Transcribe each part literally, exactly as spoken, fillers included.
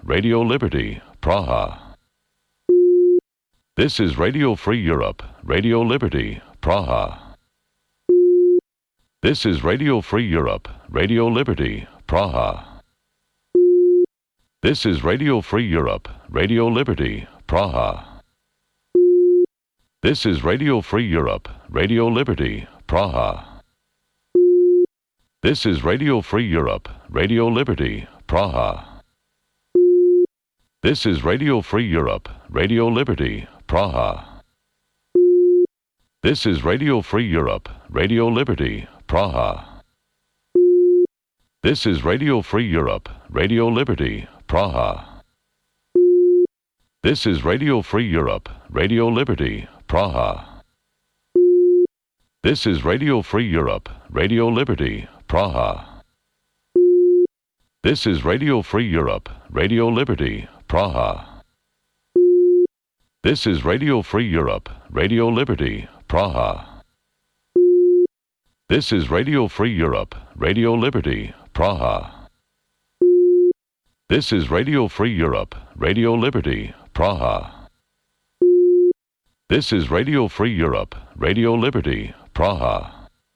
Radio Liberty, Praha. This is Radio Free Europe, Radio Liberty, Praha. This is Radio Free Europe, Radio Liberty, Praha. This is Radio Free Europe, Radio Liberty, Praha. This is Radio Free Europe, Radio Liberty, Praha. This is Radio Free Europe, Radio Liberty, Praha. This is Radio Free Europe, Radio Liberty, Praha. This is Radio Free Europe, Radio Liberty, Praha. This is Radio Free Europe, Radio Liberty, Praha. This is Radio Free Europe, Radio Liberty, Praha. This is Radio Free Europe, Radio Liberty, Praha. This is Radio Free Europe, Radio Liberty, Praha. This is Radio Free Europe, Radio Liberty, Praha. This is Radio Free Europe, Radio Liberty, Praha. This is Radio Free Europe, Radio Liberty, Praha. This is Radio Free Europe, Radio Liberty, Praha.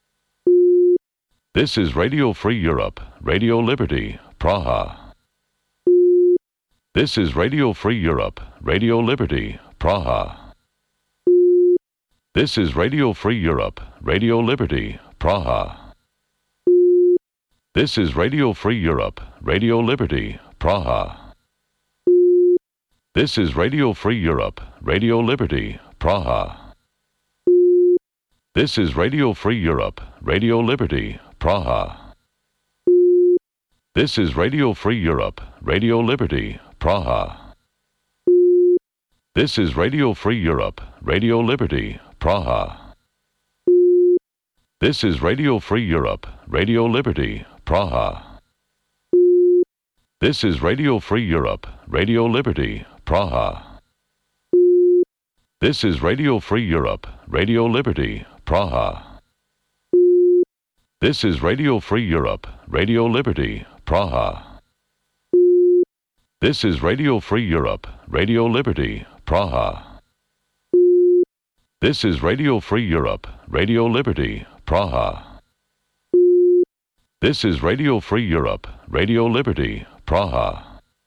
This is Radio Free Europe, Radio Liberty, Praha. This is Radio Free Europe, Radio Liberty, Praha. This is Radio Free Europe, Radio Liberty, Praha. This is Radio Free Europe, Radio Liberty, Praha. This is Radio Free Europe, Radio Liberty, Praha. This is Radio Free Europe, Radio Liberty, Praha. This is Radio Free Europe, Radio Liberty, Praha. This is Radio Free Europe, Radio Liberty, Praha. This is Radio Free Europe, Radio Liberty, Praha. This is Radio Free Europe, Radio Liberty, Praha. This is Radio Free Europe, Radio Liberty, Praha. This is Radio Free Europe, Radio Liberty, Praha. This is Radio Free Europe, Radio Liberty, Praha. This is Radio Free Europe, Radio Liberty, Praha. This is Radio Free Europe, Radio Liberty, Praha.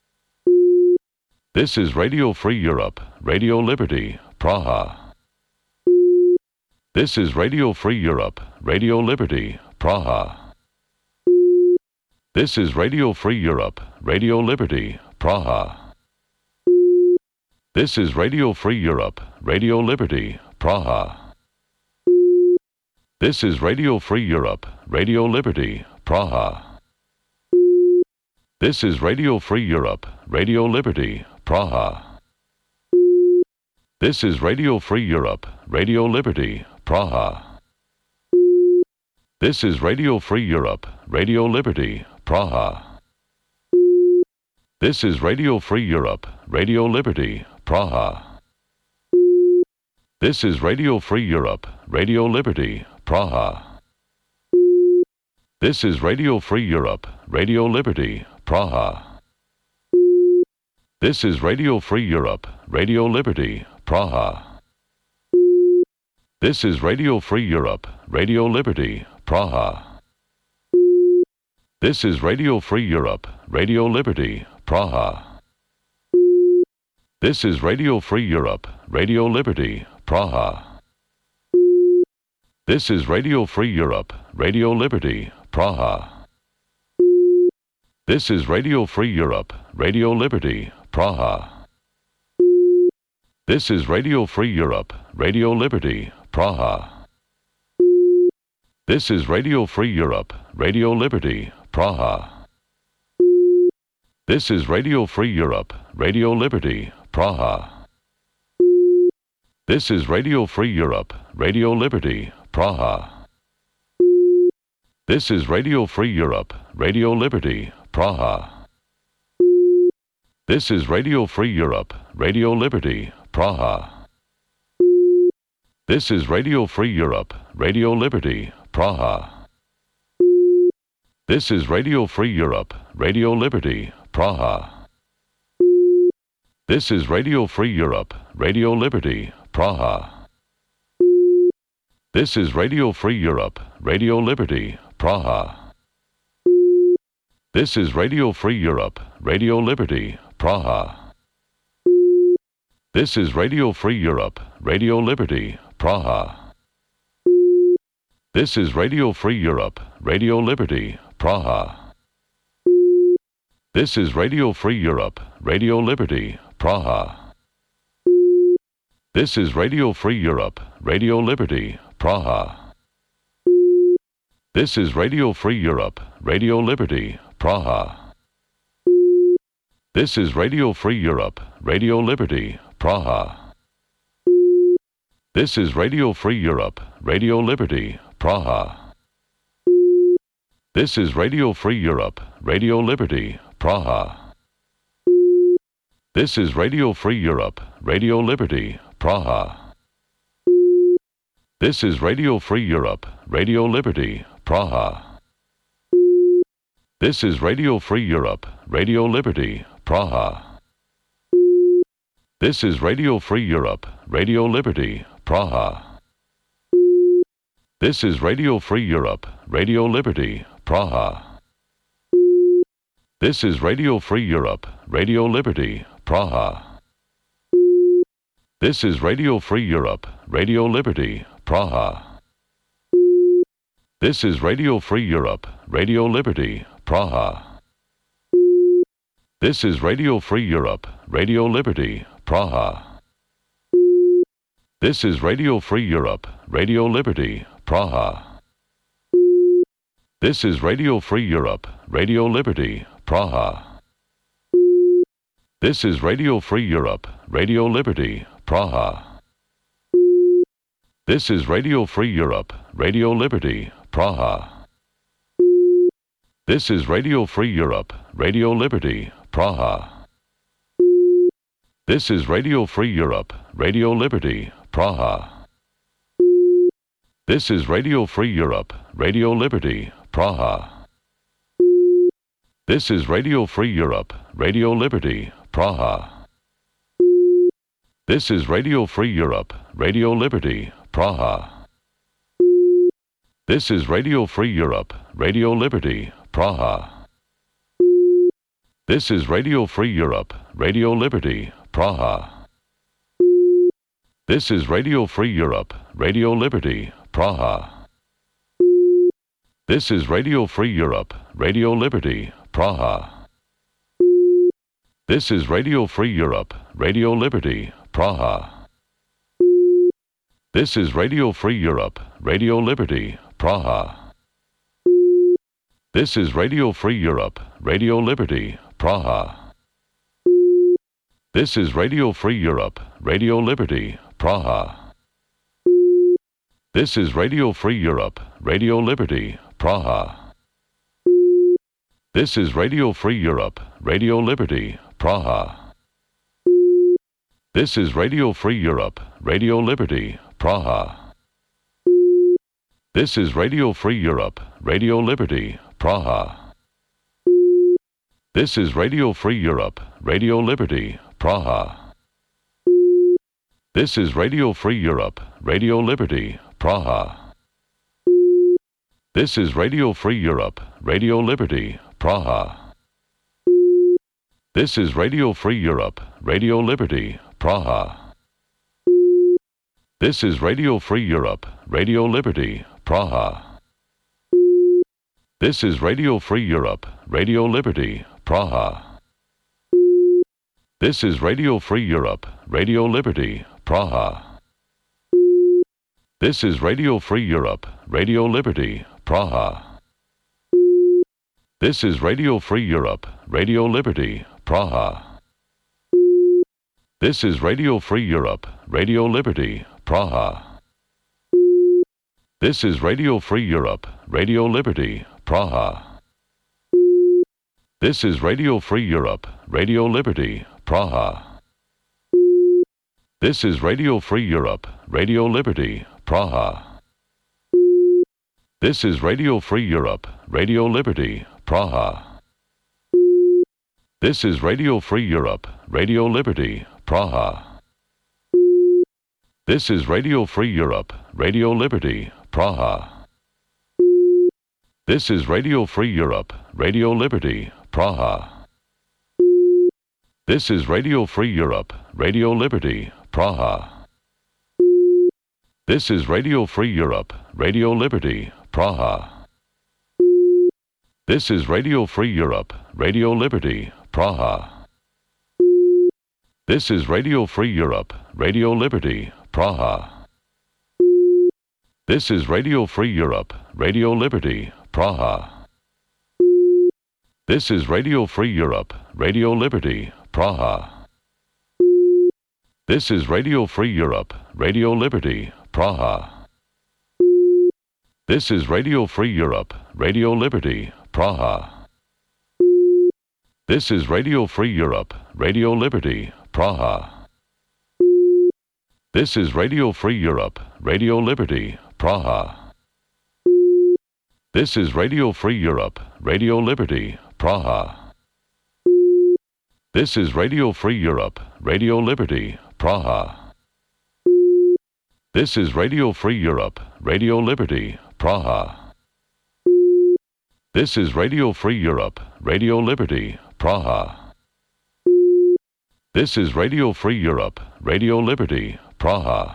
This is Radio Free Europe, Radio Liberty, Praha. This is Radio Free Europe, Radio Liberty, Praha. This is Radio Free Europe, Radio Liberty, Praha. This is Radio Free Europe, Radio Liberty, Praha. This is Radio Free Europe, Radio Liberty, Praha. This is Radio Free Europe, Radio Liberty, Praha. This is Radio Free Europe, Radio Liberty, Praha. This is Radio Free Europe, Radio Liberty, Praha. This is Radio Free Europe, Radio Liberty, Praha. This is Radio Free Europe, Radio Liberty, Praha. This is Radio Free Europe, Radio Liberty, Praha. This is Radio Free Europe, Radio Liberty, Praha. This is Radio Free Europe, Radio Liberty, Praha. This is Radio Free Europe, Radio Liberty, Praha. This is Radio Free Europe, Radio Liberty, Praha. This is Radio Free Europe, Radio Liberty, Praha. This is Radio Free Europe, Radio Liberty, Praha. This is Radio Free Europe, Radio Liberty, Praha. This is Radio Free Europe, Radio Liberty, Praha. This is Radio Free Europe, Radio Liberty, Praha. This is Radio Free Europe, Radio Liberty, Praha. This is Radio Free Europe, Radio Liberty, Praha. This is Radio Free Europe, Radio Liberty, Praha. This is Radio Free Europe, Radio Liberty, Praha. This is Radio Free Europe, Radio Liberty, Praha. This is Radio Free Europe, Radio Liberty, Praha. This is Radio Free Europe, Radio Liberty, Praha. This is Radio Free Europe, Radio Liberty, Praha. This is Radio Free Europe, Radio Liberty, Praha. This is Radio Free Europe, Radio Liberty, Praha. This is Radio Free Europe, Radio Liberty, Praha. This is Radio Free Europe, Radio Liberty, Praha. This is Radio Free Europe, Radio Liberty, Praha. This is Radio Free Europe, Radio Liberty, Praha. This is Radio Free Europe, Radio Liberty, Praha. This is Radio Free Europe, Radio Liberty, Praha. This is Radio Free Europe, Radio Liberty, Praha. This is Radio Free Europe, Radio Liberty, Praha. This is Radio Free Europe, Radio Liberty, Praha. This is Radio Free Europe, Radio Liberty, Praha. This is Radio Free Europe, Radio Liberty, Praha. This is Radio Free Europe, Radio Liberty, Praha. This is Radio Free Europe, Radio Liberty, Praha. This is Radio Free Europe, Radio Liberty, Praha. This is Radio Free Europe, Radio Liberty, Praha. This is Radio Free Europe, Radio Liberty, Praha. This is Radio Free Europe, Radio Liberty, Praha. This is Radio Free Europe, Radio Liberty, Praha. This is Radio Free Europe, Radio Liberty, Praha. This is Radio Free Europe, Radio Liberty, Praha. This is Radio Free Europe, Radio Liberty, Praha. This is Radio Free Europe, Radio Liberty, Praha. This is Radio Free Europe, Radio Liberty, Praha. This is Radio Free Europe, Radio Liberty, Praha. This is Radio Free Europe, Radio Liberty, Praha. This is Radio Free Europe, Radio Liberty, Praha. This is Radio Free Europe, Radio Liberty, Praha. This is Radio Free Europe, Radio Liberty, Praha. This is Radio Free Europe, Radio Liberty, Praha. This is Radio Free Europe, Radio Liberty, Praha. This is Radio Free Europe, Radio Liberty, Praha. This is Radio Free Europe, Radio Liberty, Praha. This is Radio Free Europe, Radio Liberty, Praha. This is Radio Free Europe, Radio Liberty, Praha. This is Radio Free Europe, Radio Liberty, Praha. This is Radio Free Europe, Radio Liberty, Praha. This is Radio Free Europe, Radio Liberty, Praha. This is Radio Free Europe, Radio Liberty, Praha. This is Radio Free Europe, Radio Liberty, Praha. This is Radio Free Europe, Radio Liberty, Praha. This is Radio Free Europe, Radio Liberty, Praha. This is Radio Free Europe, Radio Liberty, Praha. This is Radio Free Europe, Radio Liberty, Praha. This is Radio Free Europe, Radio Liberty, Praha. This is Radio Free Europe, Radio Liberty, Praha. This is Radio Free Europe, Radio Liberty, Praha. This is Radio Free Europe, Radio Liberty, Praha. This is Radio Free Europe, Radio Liberty, Praha. This is Radio Free Europe, Radio Liberty, Praha. This is Radio Free Europe, Radio Liberty, Praha. This is Radio Free Europe, Radio Liberty, Praha. This is Radio Free Europe, Radio Liberty, Praha. This is Radio Free Europe, Radio Liberty, Praha. This is Radio Free Europe, Radio Liberty, Praha. This is Radio Free Europe, Radio Liberty, Praha. This is Radio Free Europe, Radio Liberty, Praha. This is Radio Free Europe, Radio Liberty, Praha. This is Radio Free Europe, Radio Liberty, Praha. This is Radio Free Europe, Radio Liberty, Praha. This is Radio Free Europe, Radio Liberty, Praha. This is Radio Free Europe, Radio Liberty, Praha. This is Radio Free Europe, Radio Liberty, Praha. This is Radio Free Europe, Radio Liberty, Praha. This is Radio Free Europe, Radio Liberty, Praha. This is Radio Free Europe, Radio Liberty, Praha. This is Radio Free Europe, Radio Liberty, Praha. This is Radio Free Europe, Radio Liberty, Praha. This is Radio Free Europe, Radio Liberty, Praha.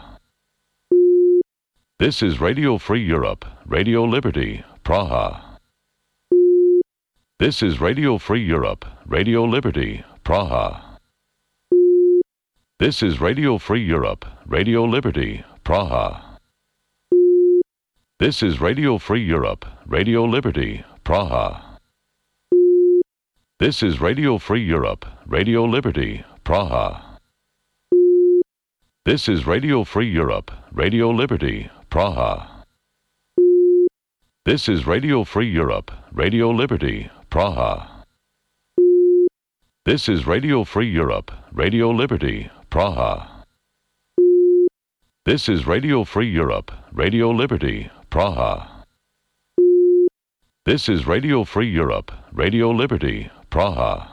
This is Radio Free Europe, Radio Liberty, Praha. This is Radio Free Europe, Radio Liberty, Praha. This is Radio Free Europe, Radio Liberty, Praha. This is Radio Free Europe, Radio Liberty, Praha. This is Radio Free Europe, Radio Liberty, Praha. This is Radio Free Europe, Radio Liberty, Praha. This is Radio Free Europe, Radio Liberty, Praha. This is Radio Free Europe, Radio Liberty, Praha. This is Radio Free Europe, Radio Liberty, Praha. This is Radio Free Europe, Radio Liberty, Praha.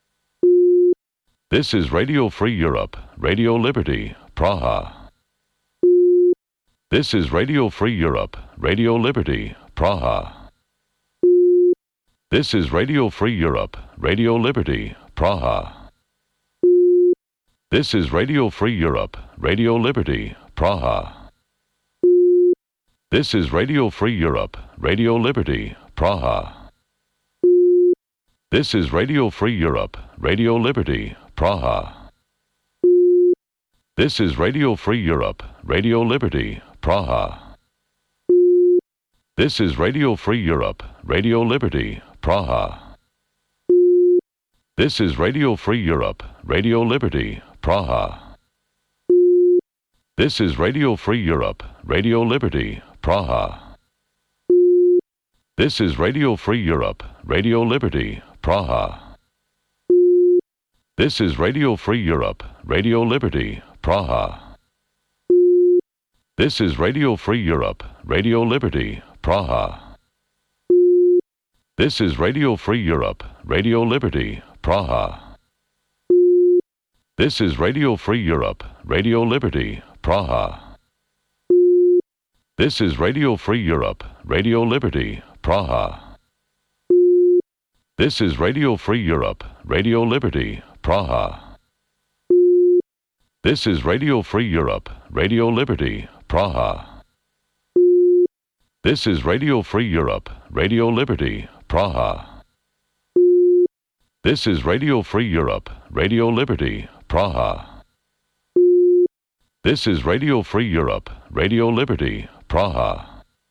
This is Radio Free Europe, Radio Liberty, Praha. This is Radio Free Europe, Radio Liberty, Praha. This is Radio Free Europe, Radio Liberty, Praha. This is Radio Free Europe, Radio Liberty, Praha. This is Radio Free Europe, Radio Liberty, Praha. This is Radio Free Europe, Radio Liberty, Praha. This is Radio Free Europe, Radio Liberty, Praha. This is Radio Free Europe, Radio Liberty, Praha. This is Radio Free Europe, Radio Liberty, Praha. This is Radio Free Europe, Radio Liberty, Praha. This is Radio Free Europe, Radio Liberty, Praha. This is Radio Free Europe, Radio Liberty, Praha. This is Radio Free Europe, Radio Liberty, Praha. This is Radio Free Europe, Radio Liberty, Praha. This is Radio Free Europe, Radio Liberty, Praha. This is Radio Free Europe, Radio Liberty, Praha. This is Radio Free Europe, Radio Liberty, Praha. This is Radio Free Europe, Radio Liberty, Praha. This is Radio Free Europe, Radio Liberty, Praha. This is Radio Free Europe, Radio Liberty, Praha. This is Radio Free Europe, Radio Liberty, Praha.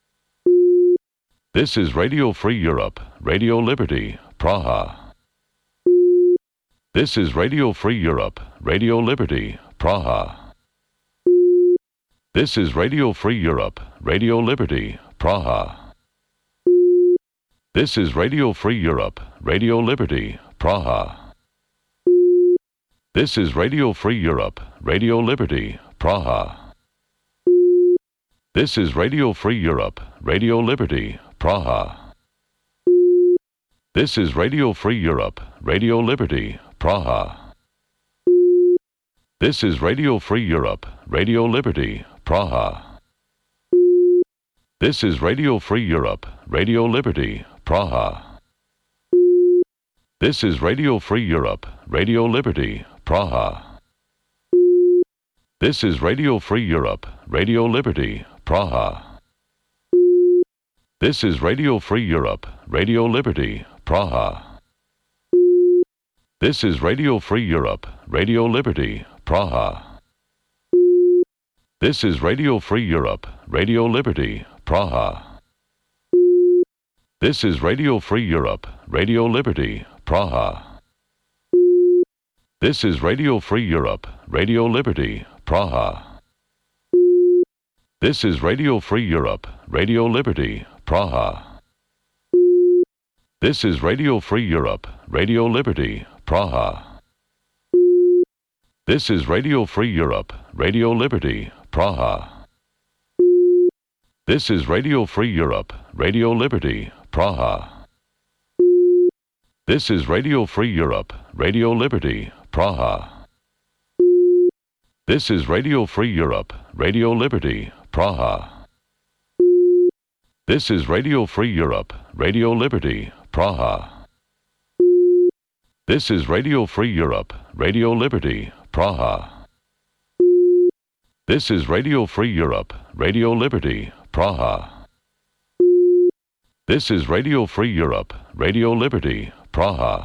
This is Radio Free Europe, Radio Liberty, Praha. This is Radio Free Europe, Radio Liberty, Praha. This is Radio Free Europe, Radio Liberty, Praha. This is Radio Free Europe, Radio Liberty, Praha. This is Radio Free Europe, Radio Liberty, Praha. This is Radio Free Europe, Radio Liberty, Praha. This is Radio Free Europe, Radio Liberty, Praha. This is Radio Free Europe, Radio Liberty, Praha. This is Radio Free Europe, Radio Liberty, Praha. This is Radio Free Europe, Radio Liberty, Praha. This is Radio Free Europe, Radio Liberty, Praha. This is Radio Free Europe, Radio Liberty, Praha. This is Radio Free Europe, Radio Liberty, Praha. This is Radio Free Europe, Radio Liberty, Praha. This is Radio Free Europe, Radio Liberty, Praha. This is Radio Free Europe, Radio Liberty, Praha. This is Radio Free Europe, Radio Liberty, Praha. This is Radio Free Europe, Radio Liberty, Praha. This is Radio Free Europe, Radio Liberty, Praha. This is Radio Free Europe, Radio Liberty, Praha. This is Radio Free Europe, Radio Liberty, Praha. This is Radio Free Europe, Radio Liberty, Praha. This is Radio Free Europe, Radio Liberty, Praha. This is Radio Free Europe, Radio Liberty, Praha. This is Radio Free Europe, Radio Liberty, Praha. This is Radio Free Europe, Radio Liberty, Praha.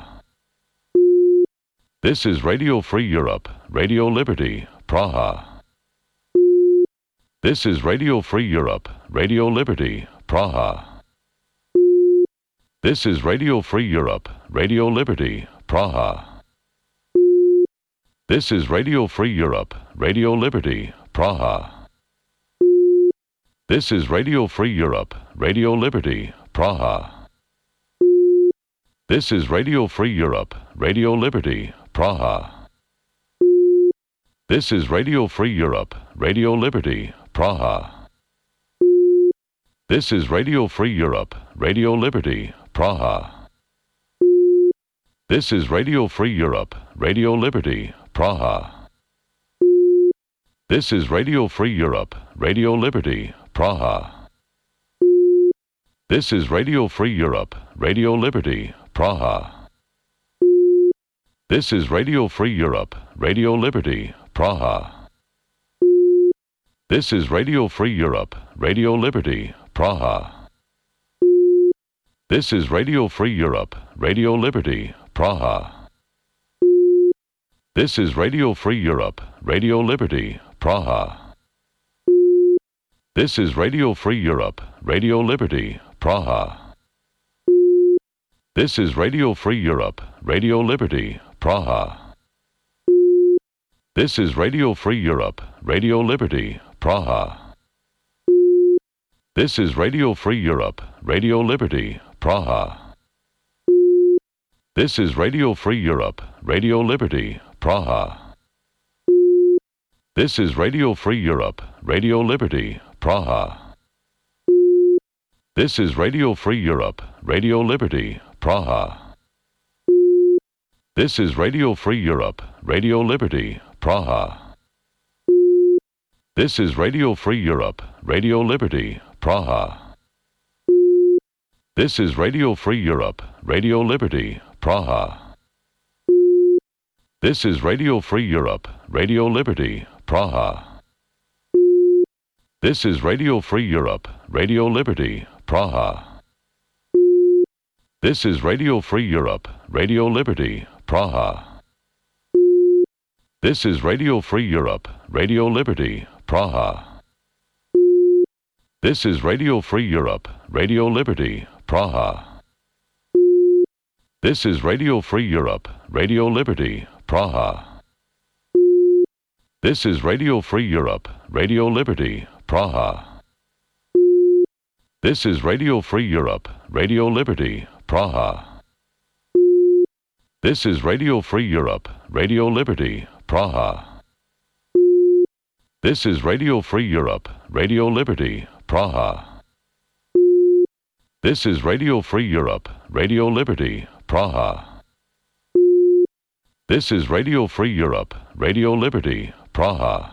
This is Radio Free Europe, Radio Liberty, Praha. This is Radio Free Europe, Radio Liberty, Praha. This is Radio Free Europe, Radio Liberty, Praha. This is Radio Free Europe, Radio Liberty, Praha. This is Radio Free Europe, Radio Liberty, Praha. This is Radio Free Europe, Radio Liberty, Praha. This is Radio Free Europe, Radio Liberty, Praha. This is Radio Free Europe, Radio Liberty, Praha. This is Radio Free Europe, Radio Liberty, Praha. This is Radio Free Europe, Radio Liberty, Praha. This is Radio Free Europe, Radio Liberty, Praha. This is Radio Free Europe, Radio Liberty, Praha. This is Radio Free Europe, Radio Liberty, Praha. This is Radio Free Europe, Radio Liberty, Praha. This is Radio Free Europe, Radio Liberty, Praha. This is Radio Free Europe, Radio Liberty, Praha. This is Radio Free Europe, Radio Liberty, Praha. This is Radio Free Europe, Radio Liberty, Praha. This is Radio Free Europe, Radio Liberty, Praha. This is Radio Free Europe, Radio Liberty, Praha. This is Radio Free Europe, Radio Liberty, Praha. This is Radio Free Europe, Radio Liberty, Praha. This is Radio Free Europe, Radio Liberty, Praha. This is Radio Free Europe, Radio Liberty, Praha. This is Radio Free Europe, Radio Liberty, Praha. This is Radio Free Europe, Radio Liberty, Praha. This is Radio Free Europe, Radio Liberty, Praha. This is Radio Free Europe, Radio Liberty, Praha. This is Radio Free Europe, Radio Liberty, Praha. This is Radio Free Europe, Radio Liberty, Praha. This is Radio Free Europe, Radio Liberty, Praha. This is Radio Free Europe, Radio Liberty, Praha. This is Radio Free Europe, Radio Liberty, Praha. This is Radio Free Europe, Radio Liberty, Praha. This is Radio Free Europe, Radio Liberty, Praha. This is Radio Free Europe, Radio Liberty, Praha. This is Radio Free Europe, Radio Liberty, Praha.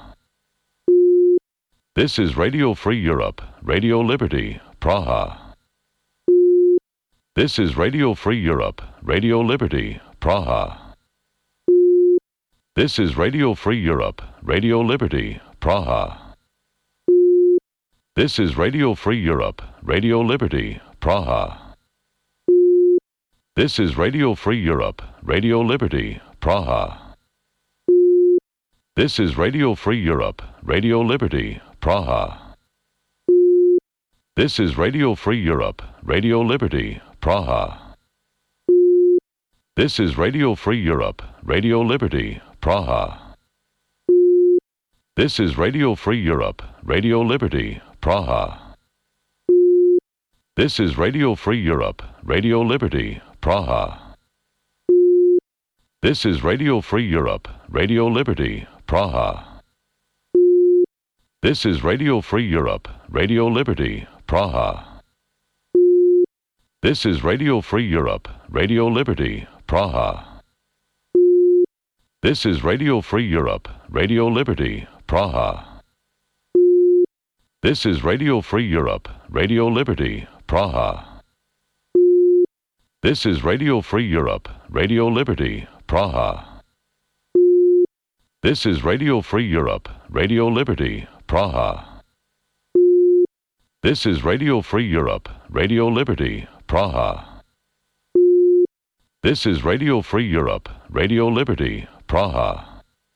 This is Radio Free Europe, Radio Liberty, Praha. This is Radio Free Europe, Radio Liberty, Praha. This is Radio Free Europe, Radio Liberty, Praha. This is Radio Free Europe, Radio Liberty, Praha. This is Radio Free Europe, Radio Liberty, Praha. This is Radio Free Europe, Radio Liberty, Praha. This is Radio Free Europe, Radio Liberty, Praha. This is Radio Free Europe, Radio Liberty, Praha. This is Radio Free Europe, Radio Liberty, Praha. This is Radio Free Europe, Radio Liberty, Praha. This is Radio Free Europe, Radio Liberty, Praha. This is Radio Free Europe, Radio Liberty, Praha. This is Radio Free Europe, Radio Liberty, Praha. This is Radio Free Europe, Radio Liberty, Praha. This is Radio Free Europe, Radio Liberty, Praha. This is Radio Free Europe, Radio Liberty, Praha. This is Radio Free Europe, Radio Liberty, Praha. This is Radio Free Europe, Radio Liberty, Praha. This is Radio Free Europe, Radio Liberty, Praha.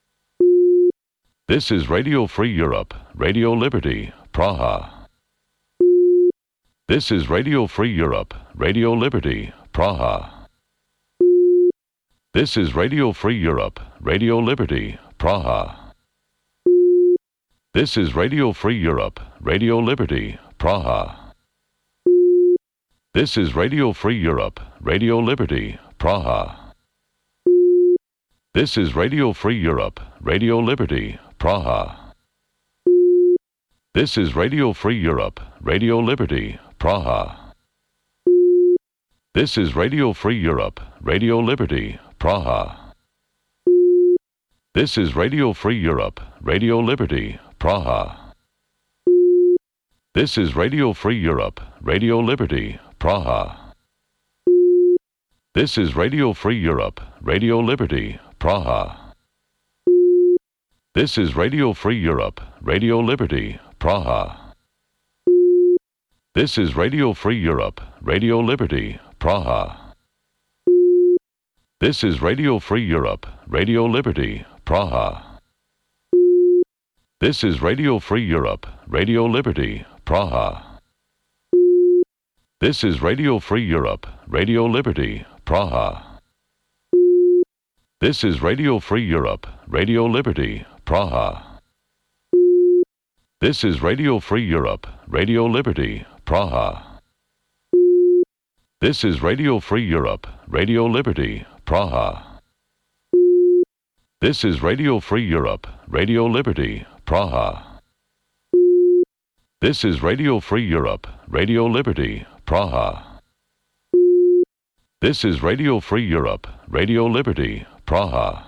This is Radio Free Europe, Radio Liberty, Praha. This is Radio Free Europe, Radio Liberty, Praha. This is Radio Free Europe, Radio Liberty, Praha. This is Radio Free Europe, Radio Liberty, Praha. This is Radio Free Europe, Radio Liberty, Praha. This is Radio Free Europe, Radio Liberty, Praha. This is Radio Free Europe, Radio Liberty, Praha. This is Radio Free Europe, Radio Liberty, Praha. This is Radio Free Europe, Radio Liberty, Praha. This is Radio Free Europe, Radio Liberty, Praha. This is Radio Free Europe, Radio Liberty, Praha. This is Radio Free Europe, Radio Liberty, Praha. This is Radio Free Europe, Radio Liberty, Praha. This is Radio Free Europe, Radio Liberty, Praha. This is Radio Free Europe, Radio Liberty, Praha. This is Radio Free Europe, Radio Liberty, Praha. This is Radio Free Europe, Radio Liberty, Praha. This is Radio Free Europe, Radio Liberty, Praha. This is Radio Free Europe, Radio Liberty, Praha. This is Radio Free Europe, Radio Liberty, Praha. This is Radio Free Europe, Radio Liberty, Praha. This is Radio Free Europe, Radio Liberty, Praha.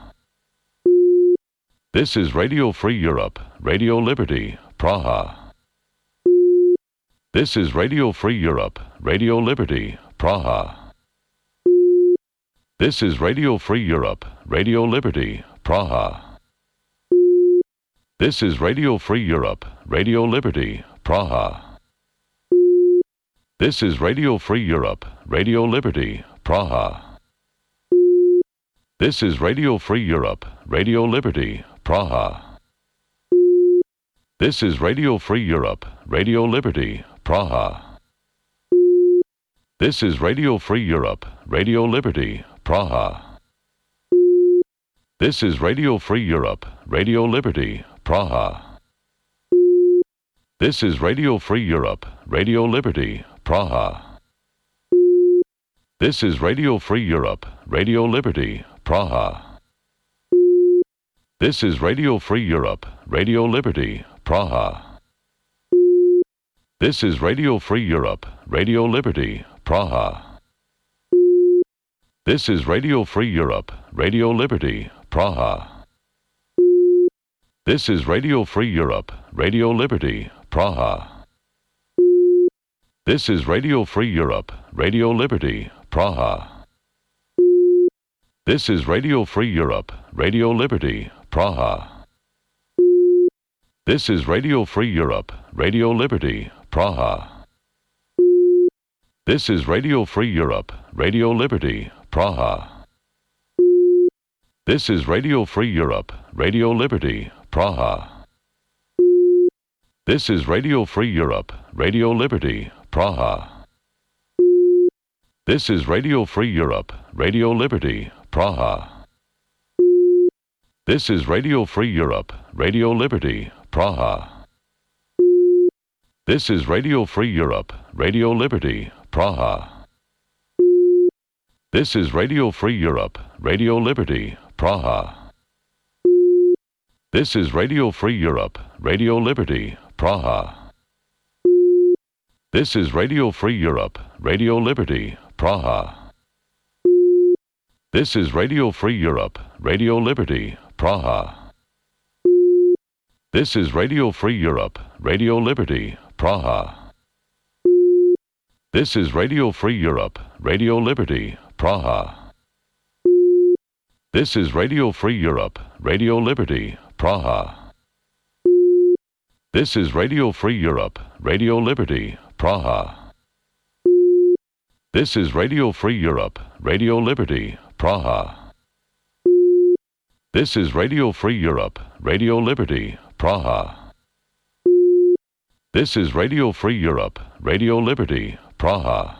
This is Radio Free Europe, Radio Liberty, Praha. This is Radio Free Europe, Radio Liberty, Praha. This is Radio Free Europe, Radio Liberty, Praha. This is Radio Free Europe, Radio Liberty, Praha. This is Radio Free Europe, Radio Liberty, Praha. This is Radio Free Europe, Radio Liberty, Praha. This is Radio Free Europe, Radio Liberty, Praha. This is Radio Free Europe, Radio Liberty, Praha. This is Radio Free Europe, Radio Liberty, Praha. This is Radio Free Europe, Radio Liberty, Praha. This is Radio Free Europe, Radio Liberty, Praha. This is Radio Free Europe, Radio Liberty, Praha. This is Radio Free Europe, Radio Liberty, Praha. This is Radio Free Europe, Radio Liberty, Praha. This is Radio Free Europe, Radio Liberty, Praha. This is Radio Free Europe, Radio Liberty, Praha. This is Radio Free Europe, Radio Liberty, Praha. This is Radio Free Europe, Radio Liberty, Praha. This is Radio Free Europe, Radio Liberty, Praha. This is Radio Free Europe, Radio Liberty, Praha. This is Radio Free Europe, Radio Liberty, Praha. This is Radio Free Europe, Radio Liberty, Praha. This is Radio Free Europe, Radio Liberty, Praha. This is Radio Free Europe, Radio Liberty, Praha. This is Radio Free Europe, Radio Liberty, Praha. This is Radio Free Europe, Radio Liberty, Praha. This is Radio Free Europe, Radio Liberty, Praha. This is Radio Free Europe, Radio Liberty, Praha. This is Radio Free Europe, Radio Liberty, Praha. This is Radio Free Europe, Radio Liberty, Praha. This is Radio Free Europe, Radio Liberty, Praha. This is Radio Free Europe, Radio Liberty, Praha. This is Radio Free Europe, Radio Liberty, Praha. This is Radio Free Europe, Radio Liberty, Praha. This is Radio Free Europe, Radio Liberty, Praha.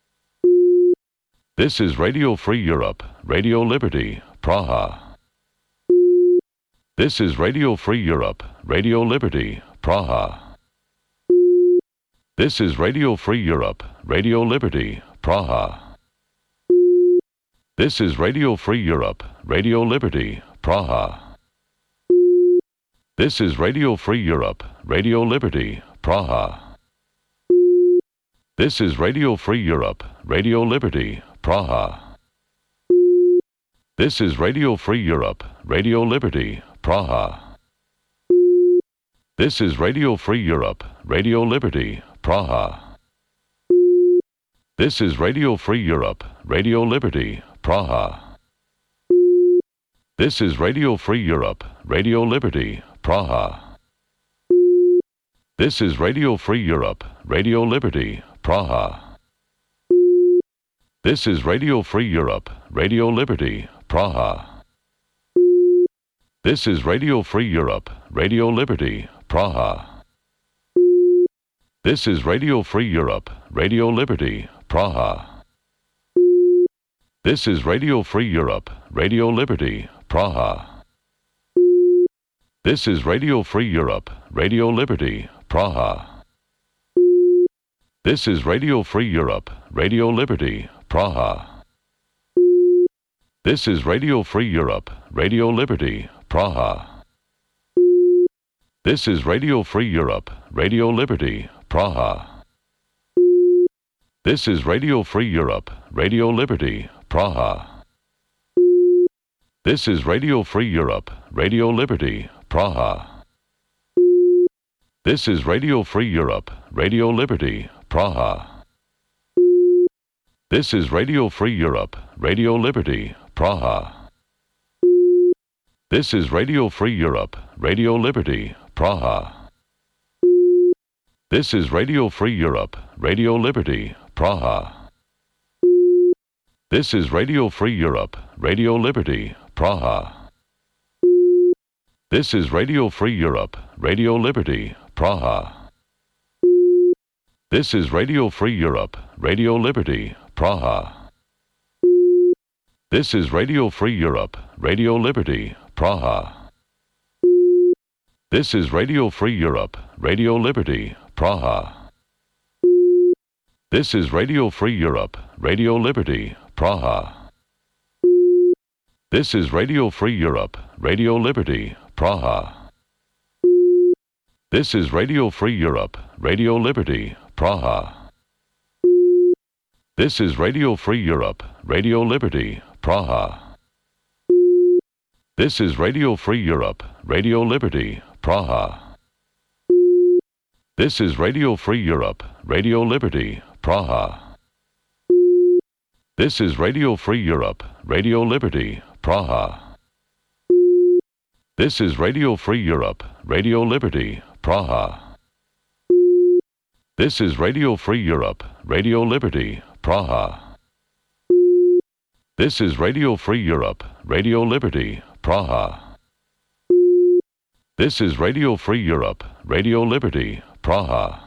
This is Radio Free Europe, Radio Liberty, Praha. This is Radio Free Europe, Radio Liberty, Praha. This is Radio Free Europe, Radio Liberty, Praha. This is Radio Free Europe, Radio Liberty, Praha. This is Radio Free Europe, Radio Liberty, Praha. This is Radio Free Europe, Radio Liberty, Praha. This is Radio Free Europe, Radio Liberty, Praha. This is Radio Free Europe, Radio Liberty, Praha. This is Radio Free Europe, Radio Liberty, Praha. This is Radio Free Europe, Radio Liberty, Praha. This is Radio Free Europe, Radio Liberty, Praha. This is Radio Free Europe, Radio Liberty, Praha. This is Radio Free Europe, Radio Liberty, Praha. This is Radio Free Europe, Radio Liberty, Praha. This is Radio Free Europe, Radio Liberty, Praha. This is Radio Free Europe, Radio Liberty, Praha. This is Radio Free Europe, Radio Liberty, Praha. This is Radio Free Europe, Radio Liberty, Praha. This is Radio Free Europe, Radio Liberty, Praha. This is Radio Free Europe, Radio Liberty, Praha. This is Radio Free Europe, Radio Liberty, Praha. This is Radio Free Europe, Radio Liberty, Praha. This is Radio Free Europe, Radio Liberty, Praha. This is Radio Free Europe, Radio Liberty, Praha. This is Radio Free Europe, Radio Liberty, Praha. This is Radio Free Europe, Radio Liberty, Praha. This is Radio Free Europe, Radio Liberty, Praha. This is Radio Free Europe, Radio Liberty, Praha. This is Radio Free Europe, Radio Liberty, Praha. This is Radio Free Europe, Radio Liberty, Praha. This is Radio Free Europe, Radio Liberty, Praha. This is Radio Free Europe, Radio Liberty, Praha. This is Radio Free Europe, Radio Liberty, Praha. This is Radio Free Europe, Radio Liberty, Praha. This is Radio Free Europe, Radio Liberty, Praha. This is Radio Free Europe, Radio Liberty, Praha. This is Radio Free Europe, Radio Liberty, Praha. This is Radio Free Europe, Radio Liberty, Praha. This is Radio Free Europe, Radio Liberty, Praha. This is Radio Free Europe, Radio Liberty, Praha. This is Radio Free Europe, Radio Liberty, Praha.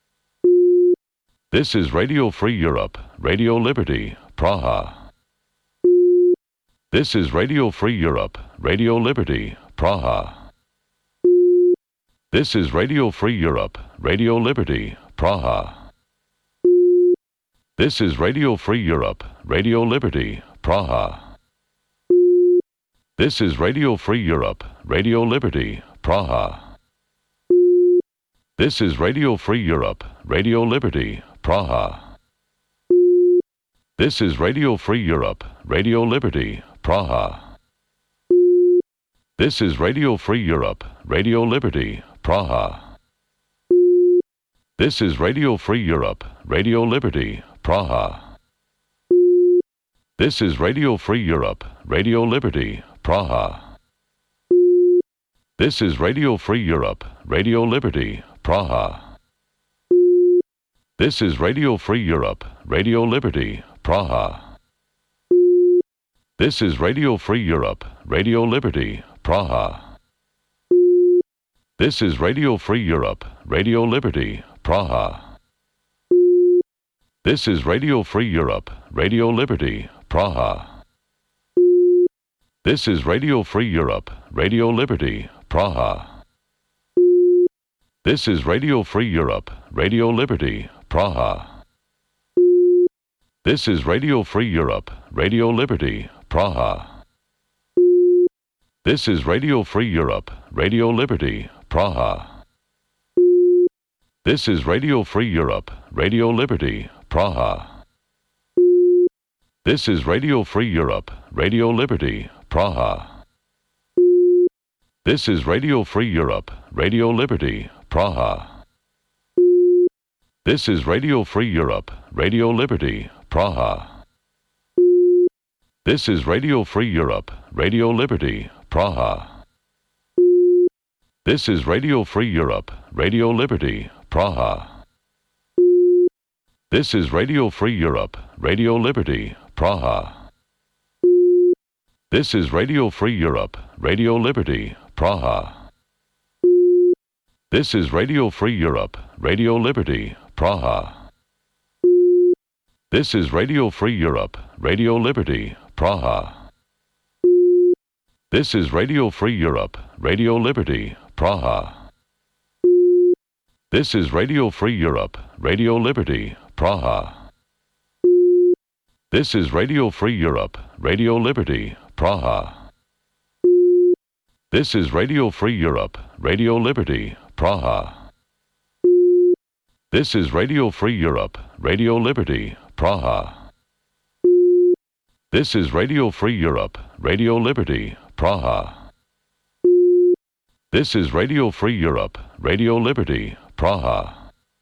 This is Radio Free Europe, Radio Liberty, Praha. This is Radio Free Europe, Radio Liberty, Praha. This is Radio Free Europe, Radio Liberty, Praha. This is Radio Free Europe, Radio Liberty, Praha. This is Radio Free Europe, Radio Liberty, Praha. This is Radio Free Europe, Radio Liberty, Praha. This is Radio Free Europe, Radio Liberty, Praha. This is Radio Free Europe, Radio Liberty, Praha. This is Radio Free Europe, Radio Liberty, Praha. This is Radio Free Europe, Radio Liberty, Praha. This is Radio Free Europe, Radio Liberty, Praha. This is Radio Free Europe, Radio Liberty, Praha. This is Radio Free Europe, Radio Liberty, Praha. This is Radio Free Europe, Radio Liberty, Praha. This is Radio Free Europe, Radio Liberty, Praha. This is Radio Free Europe, Radio Liberty, Praha. This is Radio Free Europe, Radio Liberty, Praha. This is Radio Free Europe, Radio Liberty, Praha. This is Radio Free Europe, Radio Liberty, Praha. This is Radio Free Europe, Radio Liberty, Praha. This is Radio Free Europe, Radio Liberty, Praha. This is Radio Free Europe, Radio Liberty, Praha. This is Radio Free Europe, Radio Liberty, Praha. This is Radio Free Europe, Radio Liberty, Praha. This is Radio Free Europe, Radio Liberty, Praha. This is Radio Free Europe, Radio Liberty, Praha. This is Radio Free Europe, Radio Liberty, Praha. This is Radio Free Europe, Radio Liberty, Praha. This is Radio Free Europe, Radio Liberty, Praha. This is Radio Free Europe, Radio Liberty, Praha. This is Radio Free Europe, Radio Liberty, Praha. This is Radio Free Europe, Radio Liberty, Praha. This is Radio Free Europe, Radio Liberty, Praha. This is Radio Free Europe, Radio Liberty, Praha. This is Radio Free Europe, Radio Liberty, Praha. This is Radio Free Europe, Radio Liberty, Praha.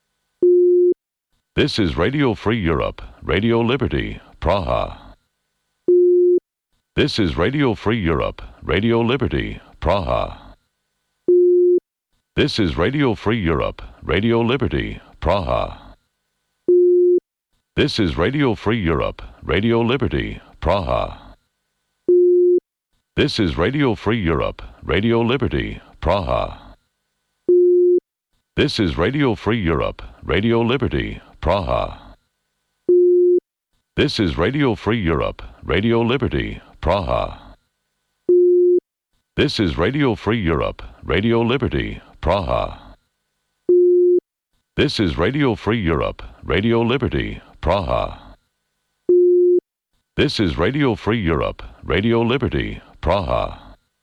This is Radio Free Europe, Radio Liberty, Praha. This is Radio Free Europe, Radio Liberty, Praha. This is Radio Free Europe, Radio Liberty, Praha. This is Radio Free Europe, Radio Liberty, Praha. This is Radio Free Europe, Radio Liberty, Praha. This is Radio Free Europe, Radio Liberty, Praha. This is Radio Free Europe, Radio Liberty, Praha. This is Radio Free Europe, Radio Liberty, Praha. This is Radio Free Europe, Radio Liberty, Praha. This is Radio Free Europe, Radio Liberty, Praha.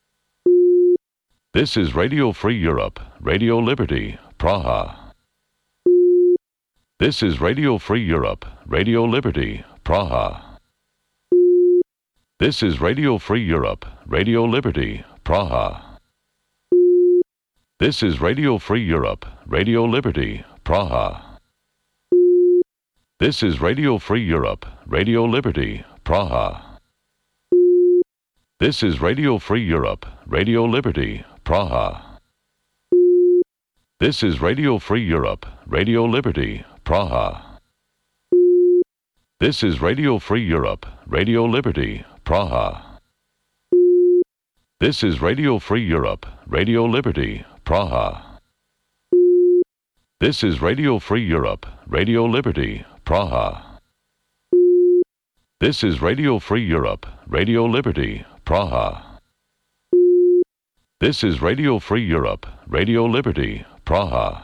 This is Radio Free Europe, Radio Liberty, Praha. This is Radio Free Europe, Radio Liberty, Praha. This is Radio Free Europe, Radio Liberty, Praha. This is Radio Free Europe, Radio Liberty, Praha. This is Radio Free Europe, Radio Liberty, Praha. This is Radio Free Europe, Radio Liberty, Praha. This is Radio Free Europe, Radio Liberty, Praha. This is Radio Free Europe, Radio Liberty, Praha. This is Radio Free Europe, Radio Liberty, Praha. This is Radio Free Europe, Radio Liberty, Praha. This is Radio Free Europe, Radio Liberty, Praha. This is Radio Free Europe, Radio Liberty, Praha.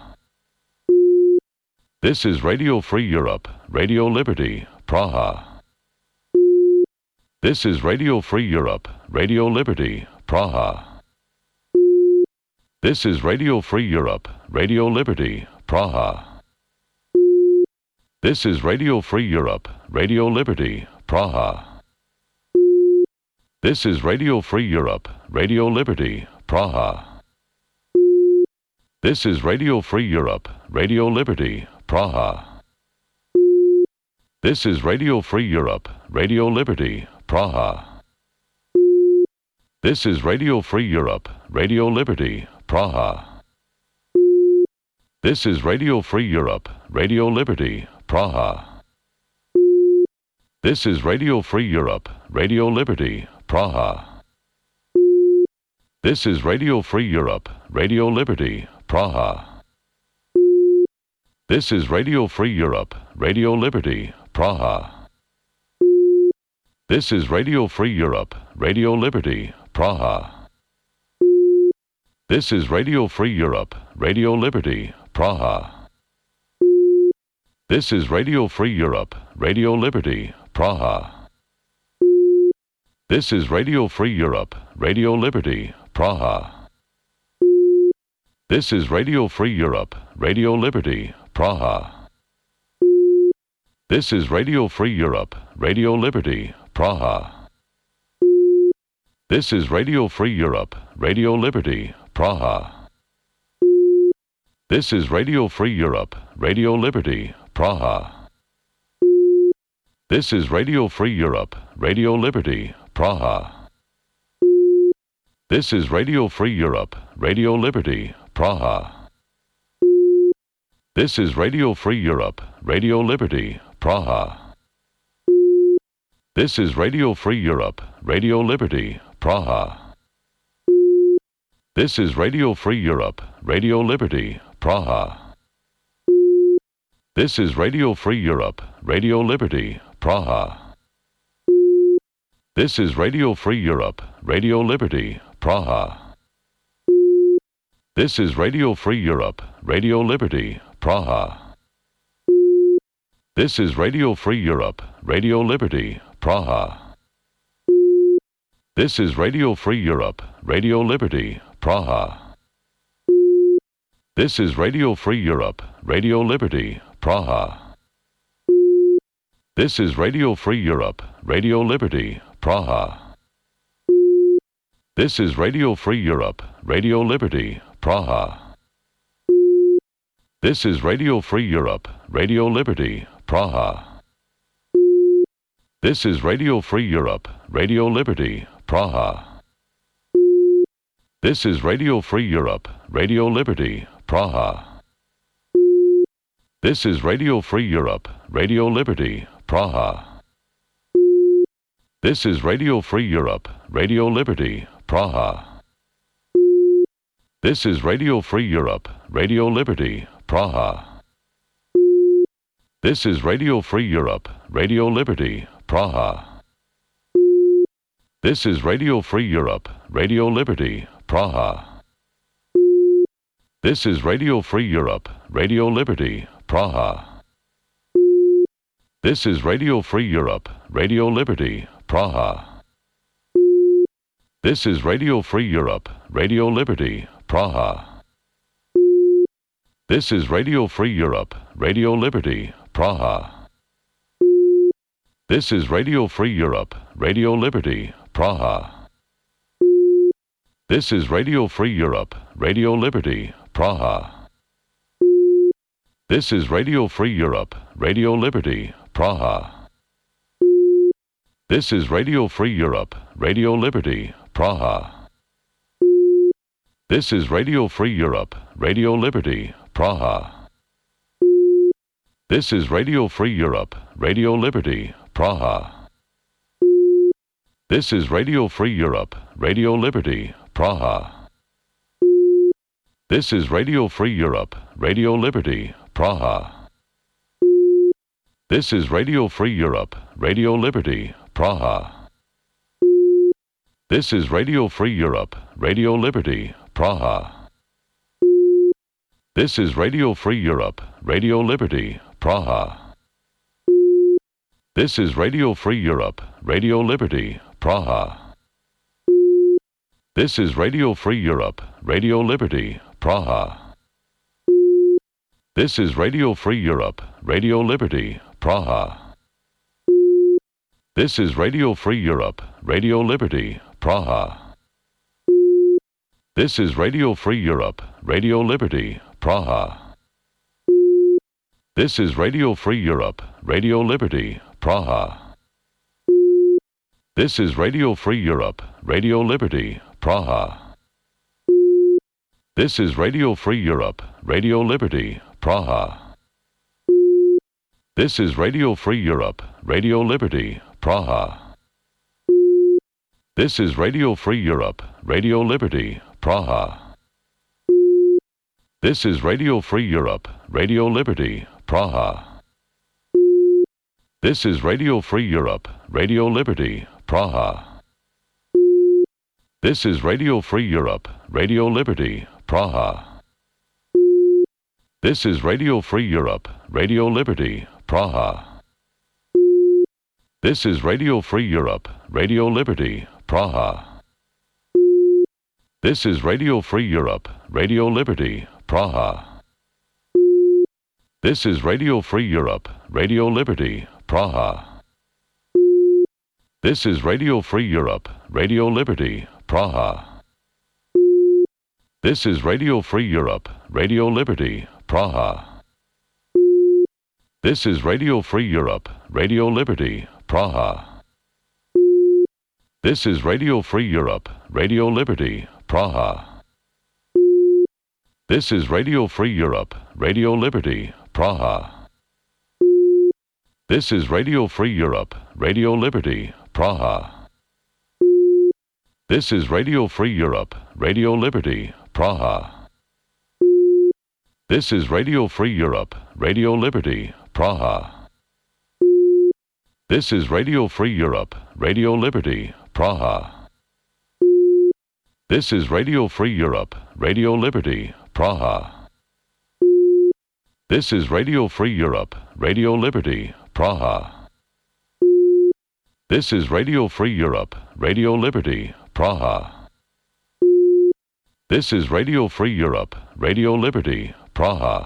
This is Radio Free Europe, Radio Liberty, Praha. This is Radio Free Europe, Radio Liberty, Praha. This is Radio Free Europe, Radio Liberty, Praha. This is Radio Free Europe, Radio Liberty, Praha. This is Radio Free Europe, Radio Liberty, Praha. This is Radio Free Europe, Radio Liberty, Praha. This is Radio Free Europe, Radio Liberty, Praha. This is Radio Free Europe, Radio Liberty, Praha. This is Radio Free Europe, Radio Liberty, Praha. This is Radio Free Europe, Radio Liberty, Praha. This is Radio Free Europe, Radio Liberty, Praha. This is Radio Free Europe, Radio Liberty, Praha. This is Radio Free Europe, Radio Liberty, Praha. This is Radio Free Europe, Radio Liberty, Praha. This is Radio Free Europe, Radio Liberty, Praha. This is Radio Free Europe, Radio Liberty, Praha. This is Radio Free Europe, Radio Liberty, Praha. This is Radio Free Europe, Radio Liberty, Praha. This is Radio Free Europe, Radio Liberty, Praha. This is Radio Free Europe, Radio Liberty, Praha. This is Radio Free Europe, Radio Liberty, Praha. This is Radio Free Europe, Radio Liberty, Praha. This is Radio Free Europe, Radio Liberty, Praha. This is Radio Free Europe, Radio Liberty, Praha. This is Radio Free Europe, Radio Liberty, Praha. This is Radio Free Europe, Radio Liberty, Praha. This is Radio Free Europe, Radio Liberty, Praha. This is Radio Free Europe, Radio Liberty, Praha. This is Radio Free Europe, Radio Liberty, Praha. This is Radio Free Europe, Radio Liberty, Praha. This is Radio Free Europe, Radio Liberty, Praha. This is Radio Free Europe, Radio Liberty, Praha. This is Radio Free Europe, Radio Liberty, Praha. This is Radio Free Europe, Radio Liberty, Praha. This is Radio Free Europe, Radio Liberty, Praha. This is Radio Free Europe, Radio Liberty, Praha. This is Radio Free Europe, Radio Liberty, Praha. This is Radio Free Europe, Radio Liberty, Praha. This is Radio Free Europe, Radio Liberty, Praha. This is Radio Free Europe, Radio Liberty, Praha. This is Radio Free Europe, Radio Liberty, Praha. This is Radio Free Europe, Radio Liberty, Praha. This is Radio Free Europe, Radio Liberty, Praha. This is Radio Free Europe, Radio Liberty, Praha. This is Radio Free Europe, Radio Liberty, Praha. This is Radio Free Europe, Radio Liberty, Praha. This is Radio Free Europe, Radio Liberty, Praha. This is Radio Free Europe, Radio Liberty, Praha. This is Radio Free Europe, Radio Liberty, Praha. This is Radio Free Europe, Radio Liberty, Praha. This is Radio Free Europe, Radio Liberty, Praha. This is Radio Free Europe, Radio Liberty, Praha. This is Radio Free Europe, Radio Liberty, Praha. This is Radio Free Europe, Radio Liberty, Praha. This is Radio Free Europe, Radio Liberty, Praha. This is Radio Free Europe, Radio Liberty, Praha. This is Radio Free Europe, Radio Liberty, Praha. This is Radio Free Europe, Radio Liberty, Praha. This is Radio Free Europe, Radio Liberty, Praha. This is Radio Free Europe, Radio Liberty, Praha. This is Radio Free Europe, Radio Liberty, Praha. This is Radio Free Europe, Radio Liberty, Praha. This is Radio Free Europe, Radio Liberty, Praha. This is Radio Free Europe, Radio Liberty, Praha. This is Radio Free Europe, Radio Liberty, Praha. This is Radio Free Europe, Radio Liberty, Praha. This is Radio Free Europe, Radio Liberty, Praha. This is Radio Free Europe, Radio Liberty, Praha. This is Radio Free Europe, Radio Liberty, Praha. This is Radio Free Europe, Radio Liberty, Praha. This is Radio Free Europe, Radio Liberty, Praha. This is Radio Free Europe, Radio Liberty, Praha. This is Radio Free Europe, Radio Liberty, Praha. This is Radio Free Europe, Radio Liberty, Praha. This is Radio Free Europe, Radio Liberty, Praha. This is Radio Free Europe, Radio Liberty, Praha. This is Radio Free Europe, Radio Liberty, Praha. This is Radio Free Europe, Radio Liberty, Praha. This is Radio Free Europe, Radio Liberty, Praha. This is Radio Free Europe, Radio Liberty, Praha. This is Radio Free Europe, Radio Liberty, Praha. This is Radio Free Europe, Radio Liberty, Praha. This is Radio Free Europe, Radio Liberty, Praha. This is Radio Free Europe, Radio Liberty, Praha. This is Radio Free Europe, Radio Liberty, Praha. This is Radio Free Europe, Radio Liberty, Praha.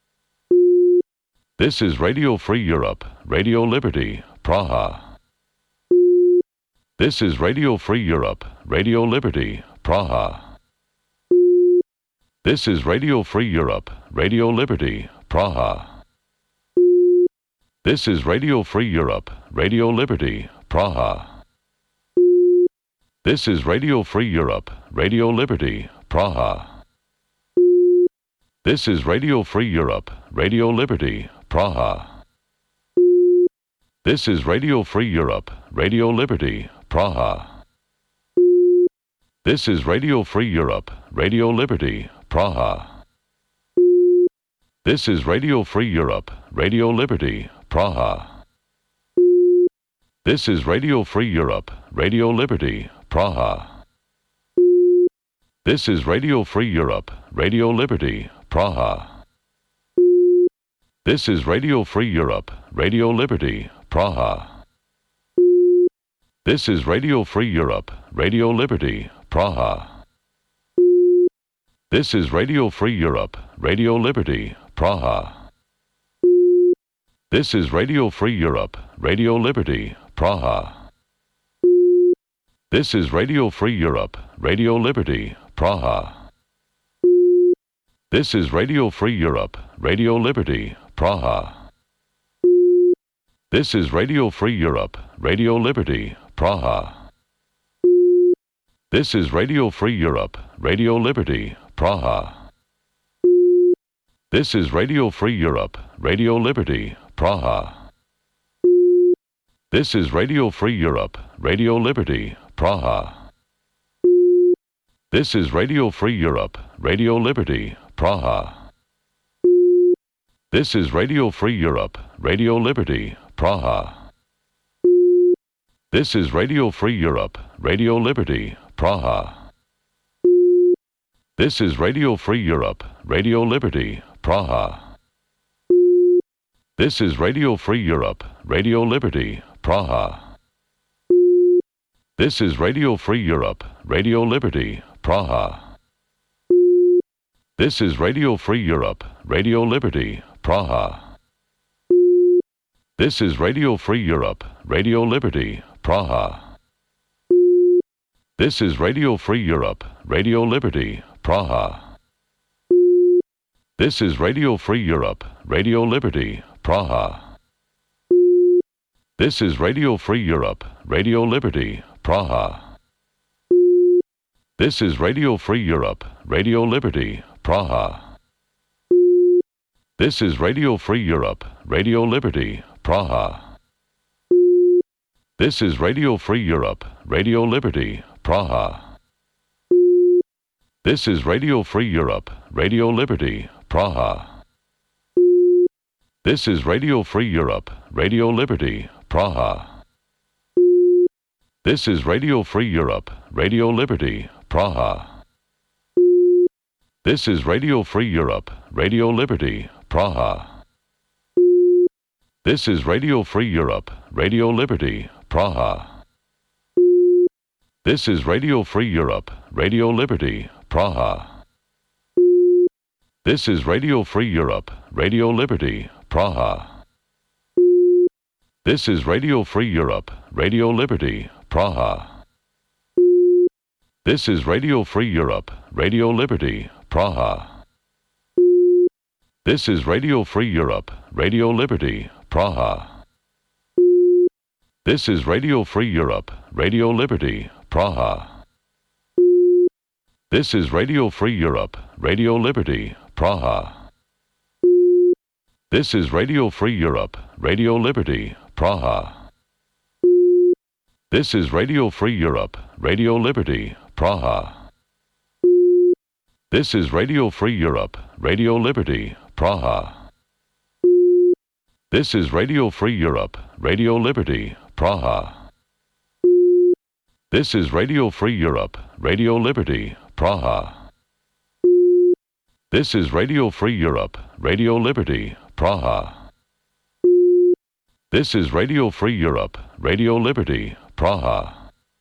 This is Radio Free Europe, Radio Liberty, Praha. This is Radio Free Europe, Radio Liberty, Praha. This is Radio Free Europe, Radio Liberty, Praha. This is Radio Free Europe, Radio Liberty, Praha. This is Radio Free Europe, Radio Liberty, Praha. This is Radio Free Europe, Radio Liberty, Praha. This is Radio Free Europe, Radio Liberty, Praha. This is Radio Free Europe, Radio Liberty, Praha. This is Radio Free Europe, Radio Liberty, Praha. This is Radio Free Europe, Radio Liberty, Praha. This is Radio Free Europe, Radio Liberty, Praha. This is Radio Free Europe, Radio Liberty, Praha. This is Radio Free Europe, Radio Liberty, Praha. This is Radio Free Europe, Radio Liberty, Praha. This is Radio Free Europe, Radio Liberty, Praha. This is Radio Free Europe, Radio Liberty, Praha. This is Radio Free Europe, Radio Liberty, Praha. This is Radio Free Europe, Radio Liberty, Praha. This is Radio Free Europe, Radio Liberty, Praha. This is Radio Free Europe, Radio Liberty, Praha. This is Radio Free Europe, Radio Liberty, Praha. This is Radio Free Europe, Radio Liberty, Praha. This is Radio Free Europe, Radio Liberty, Praha. This is Radio Free Europe, Radio Liberty, Praha. This is Radio Free Europe, Radio Liberty, Praha. This is Radio Free Europe, Radio Liberty, Praha. This is Radio Free Europe, Radio Liberty, Praha. This is Radio Free Europe, Radio Liberty, Praha. This is Radio Free Europe, Radio Liberty, Praha. This is Radio Free Europe, Radio Liberty, Praha. This is Radio Free Europe, Radio Liberty, Praha. This is Radio Free Europe, Radio Liberty, Praha. This is Radio Free Europe, Radio Liberty, Praha. This is Radio Free Europe, Radio Liberty, Praha. This is Radio Free Europe, Radio Liberty, Praha. This is Radio Free Europe, Radio Liberty, Praha. This is Radio Free Europe, Radio Liberty, Praha. This is Radio Free Europe, Radio Liberty, Praha. This is Radio Free Europe, Radio Liberty, Praha. This is Radio Free Europe, Radio Liberty, Praha. This is Radio Free Europe, Radio Liberty, Praha. This is Radio Free Europe, Radio Liberty, Praha. This is Radio Free Europe, Radio Liberty, Praha. This is Radio Free Europe, Radio Liberty, Praha. This is Radio Free Europe, Radio Liberty, Praha. This is Radio Free Europe, Radio Liberty, Praha. This is Radio Free Europe, Radio Liberty, Praha. This is Radio Free Europe, Radio Liberty, Praha. This is Radio Free Europe, Radio Liberty, Praha. This is Radio Free Europe, Radio Liberty, Praha. This is Radio Free Europe, Radio Liberty, Praha. This is Radio Free Europe, Radio Liberty, Praha. This is Radio Free Europe, Radio Liberty, Praha. This is Radio Free Europe, Radio Liberty, Praha.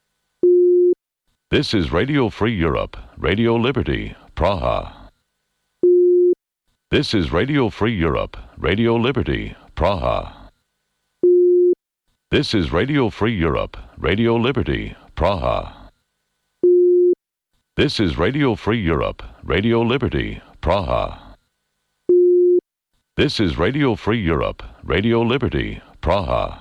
This is Radio Free Europe, Radio Liberty, Praha. This is Radio Free Europe, Radio Liberty, Praha. This is Radio Free Europe, Radio Liberty, Praha. This is Radio Free Europe, Radio Liberty, Praha. This is Radio Free Europe, Radio Liberty, Praha.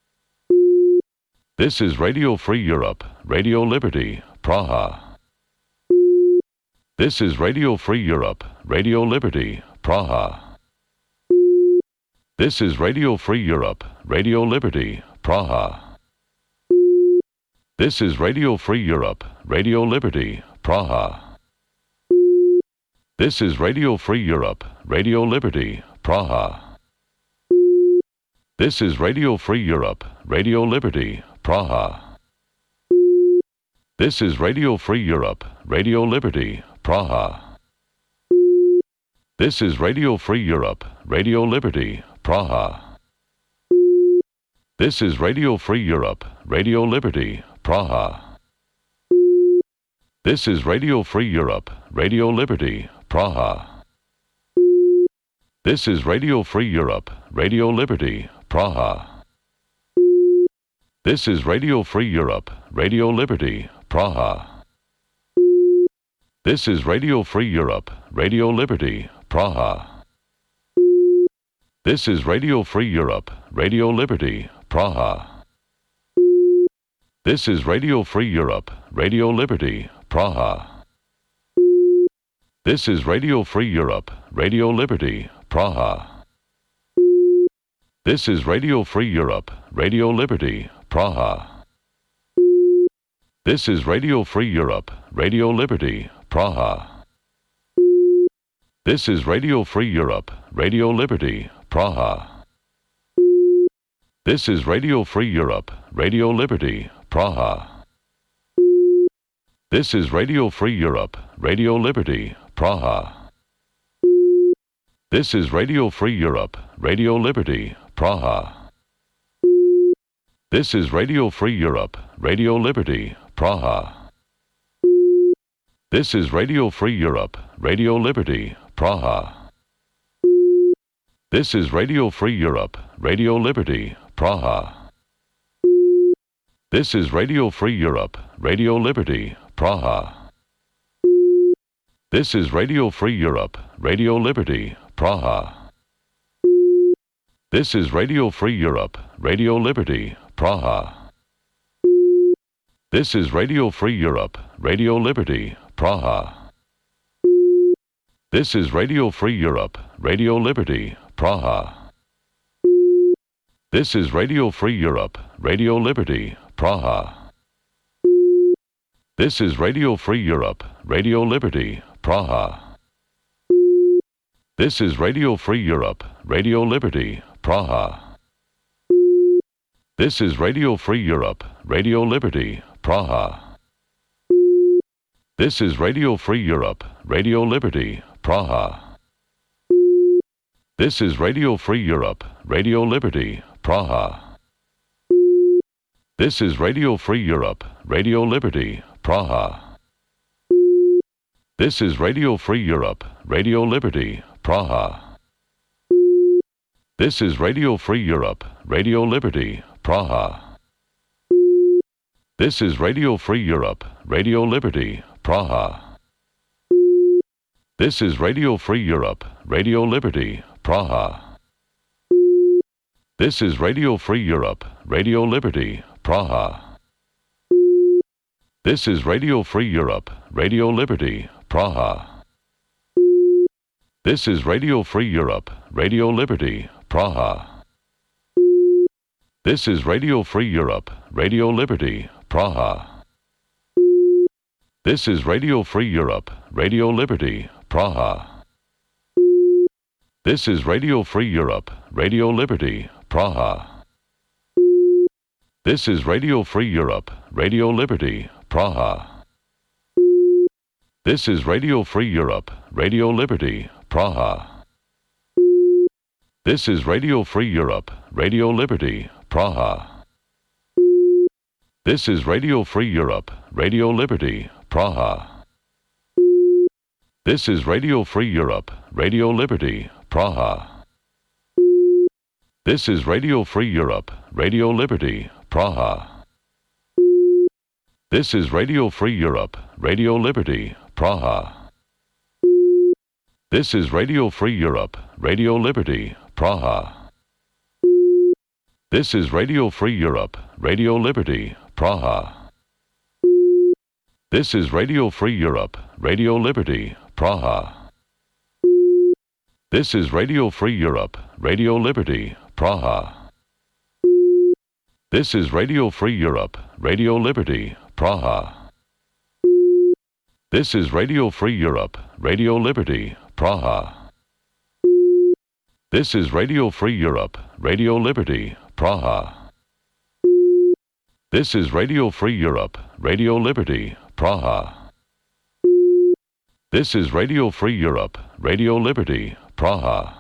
This is Radio Free Europe, Radio Liberty, Praha. This is Radio Free Europe, Radio Liberty, Praha. This is Radio Free Europe, Radio Liberty, Praha. This is Radio Free Europe, Radio Liberty, Praha. This is Radio Free Europe, Radio Liberty, Praha. This is Radio Free Europe, Radio Liberty, Praha. This is Radio Free Europe, Radio Liberty, Praha. This is Radio Free Europe, Radio Liberty, Praha. This is Radio Free Europe, Radio Liberty, Praha. This is Radio Free Europe, Radio Liberty, Praha. This is Radio Free Europe, Radio Liberty, Praha. This is Radio Free Europe, Radio Liberty, Praha. This is Radio Free Europe, Radio Liberty, Praha. This is Radio Free Europe, Radio Liberty, Praha. This is Radio Free Europe, Radio Liberty, Praha. This is Radio Free Europe, Radio Liberty, Praha. This is Radio Free Europe, Radio Liberty, Praha. This is Radio Free Europe, Radio Liberty, Praha. This is Radio Free Europe, Radio Liberty, Praha. This is Radio Free Europe, Radio Liberty, Praha. This is Radio Free Europe, Radio Liberty, Praha. This is Radio Free Europe, Radio Liberty, Praha. This is Radio Free Europe, Radio Liberty, Praha. This is Radio Free Europe, Radio Liberty, Praha. This is Radio Free Europe, Radio Liberty, Praha. This is Radio Free Europe, Radio Liberty, Praha. This is Radio Free Europe, Radio Liberty, Praha. This is Radio Free Europe, Radio Liberty, Praha. This is Radio Free Europe, Radio Liberty, Praha. This is Radio Free Europe, Radio Liberty, Praha. This is Radio Free Europe, Radio Liberty, Praha. This is Radio Free Europe, Radio Liberty, Praha. This is Radio Free Europe, Radio Liberty, Praha. This is Radio Free Europe, Radio Liberty, Praha. This is Radio Free Europe, Radio Liberty, Praha. This is Radio Free Europe, Radio Liberty, Praha. This is Radio Free Europe, Radio Liberty, Praha. This is Radio Free Europe, Radio Liberty, Praha. This is Radio Free Europe, Radio Liberty, Praha. This is Radio Free Europe, Radio Liberty, Praha. This is Radio Free Europe, Radio Liberty, Praha. This is Radio Free Europe, Radio Liberty, Praha. This is Radio Free Europe, Radio Liberty, Praha. This is Radio Free Europe, Radio Liberty, Praha. This is Radio Free Europe, Radio Liberty, Praha. This is Radio Free Europe, Radio Liberty, Praha. This is Radio Free Europe, Radio Liberty, Praha. This is Radio Free Europe, Radio Liberty, Praha. This is Radio Free Europe, Radio Liberty, Praha. This is Radio Free Europe, Radio Liberty, Praha. This is Radio Free Europe, Radio Liberty, Praha. This is Radio Free Europe, Radio Liberty, Praha. This is Radio Free Europe, Radio Liberty, Praha. This is Radio Free Europe, Radio Liberty, Praha. This is Radio Free Europe, Radio Liberty, Praha. This is Radio Free Europe, Radio Liberty, Praha. This is Radio Free Europe, Radio Liberty, Praha. This is Radio Free Europe, Radio Liberty, Praha. This is Radio Free Europe, Radio Liberty, Praha. This is Radio Free Europe, Radio Liberty, Praha. This is Radio Free Europe, Radio Liberty, Praha. This is Radio Free Europe, Radio Liberty, Praha. This is Radio Free Europe, Radio Liberty, Praha.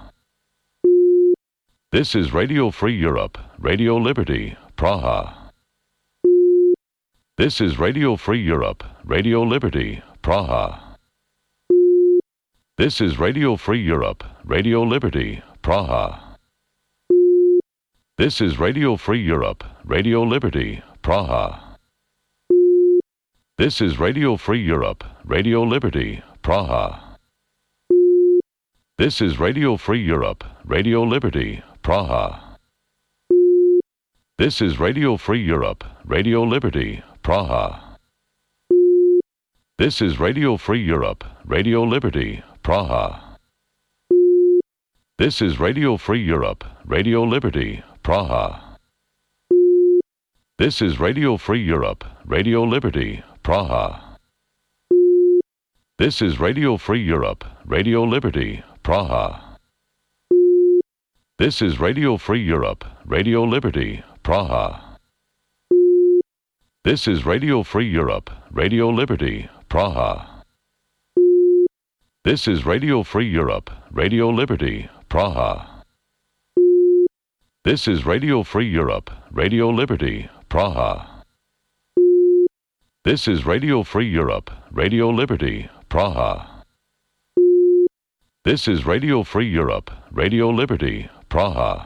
This is Radio Free Europe, Radio Liberty, Praha. This is Radio Free Europe, Radio Liberty, Praha. This is Radio Free Europe, Radio Liberty, Praha. This is Radio Free Europe, Radio Liberty, Praha. This is Radio Free Europe, Radio Liberty, Praha. This is Radio Free Europe, Radio Liberty, Praha. This is Radio Free Europe, Radio Liberty, Praha. This is Radio Free Europe, Radio Liberty, Praha. This is Radio Free Europe, Radio Liberty, Praha. This is Radio Free Europe, Radio Liberty, Praha. This is Radio Free Europe, Radio Liberty, Praha. This is Radio Free Europe, Radio Liberty, Praha. This is Radio Free Europe, Radio Liberty, Praha. This is Radio Free Europe, Radio Liberty, Praha. This is Radio Free Europe, Radio Liberty, Praha. This is Radio Free Europe, Radio Liberty, Praha. This is Radio Free Europe, Radio Liberty, Praha.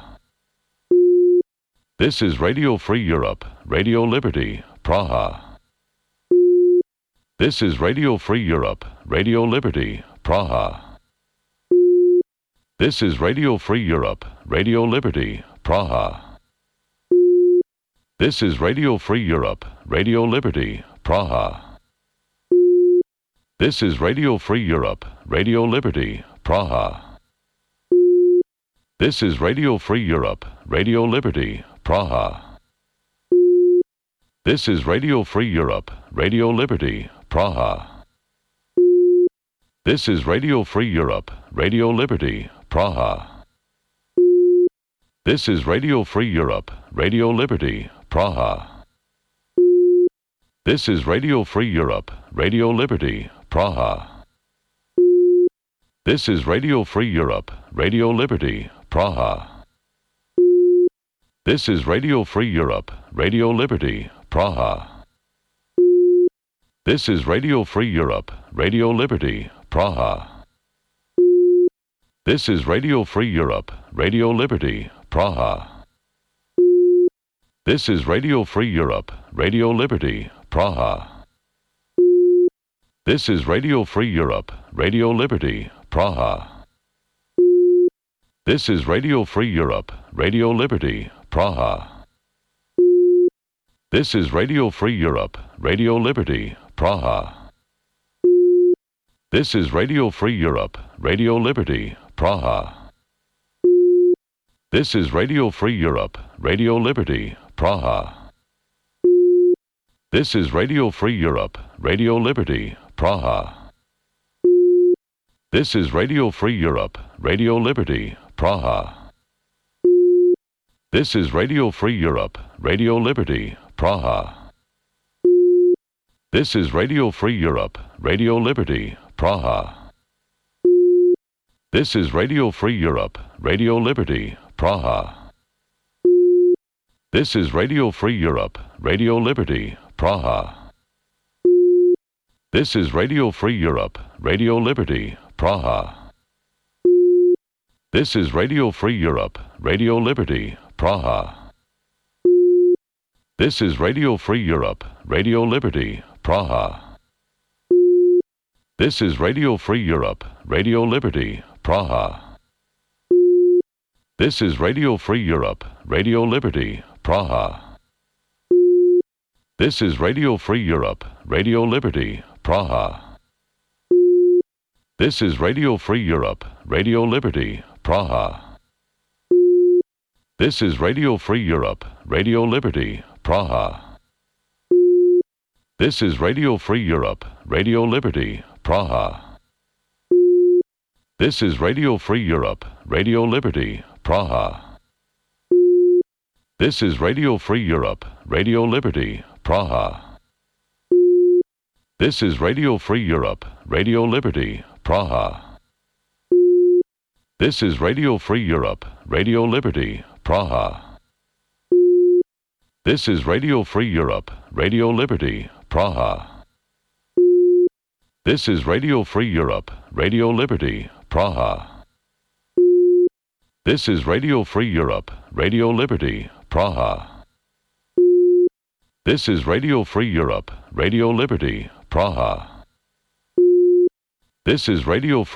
This is Radio Free Europe, Radio Liberty, Praha. This is Radio Free Europe, Radio Liberty, Praha. This is Radio Free Europe, Radio Liberty, Praha. This is Radio Free Europe, Radio Liberty, Praha. This is Radio Free Europe, Radio Liberty, Praha. This is Radio Free Europe, Radio Liberty, Praha. This is Radio Free Europe, Radio Liberty, Praha. This is Radio Free Europe, Radio Liberty, Praha. This is Radio Free Europe, Radio Liberty, Praha. This is Radio Free Europe, Radio Liberty, Praha. This is Radio Free Europe, Radio Liberty, Praha. This is Radio Free Europe, Radio Liberty, Praha. This is Radio Free Europe, Radio Liberty, Praha. This is Radio Free Europe, Radio Liberty, Praha. This is Radio Free Europe, Radio Liberty, Praha. This is Radio Free Europe, Radio Liberty, Praha. This is Radio Free Europe, Radio Liberty, Praha. This is Radio Free Europe, Radio Liberty, Praha. This is Radio Free Europe, Radio Liberty, Praha. This is Radio Free Europe, Radio Liberty, Praha. This is Radio Free Europe, Radio Liberty, Praha. This is Radio Free Europe, Radio Liberty, Praha. This is Radio Free Europe, Radio Liberty, Praha. This is Radio Free Europe, Radio Liberty, Praha. This is Radio Free Europe, Radio Liberty, Praha. This is Radio Free Europe, Radio Liberty, Praha. This is Radio Free Europe, Radio Liberty, Praha. This is Radio Free Europe, Radio Liberty, Praha. This is Radio Free Europe, Radio Liberty, Praha. This is Radio Free Europe, Radio Liberty, Praha. This is Radio Free Europe, Radio Liberty, Praha. This is Radio Free Europe, Radio Liberty, Praha. This is Radio Free Europe, Radio Liberty, Praha. This is Radio Free Europe, Radio Liberty, Praha. This is Radio Free Europe, Radio Liberty, Praha. This is Radio Free Europe, Radio Liberty, Praha. This is Radio Free Europe, Radio Liberty, Praha. This is Radio Free Europe, Radio Liberty, Praha. This is Radio Free Europe, Radio Liberty, Praha. This is Radio Free Europe, Radio Liberty, Praha. This is Radio Free Europe, Radio Liberty, Praha. This is Radio Free Europe, Radio Liberty, Praha. This is Radio Free Europe, Radio Liberty, Praha. This is Radio Free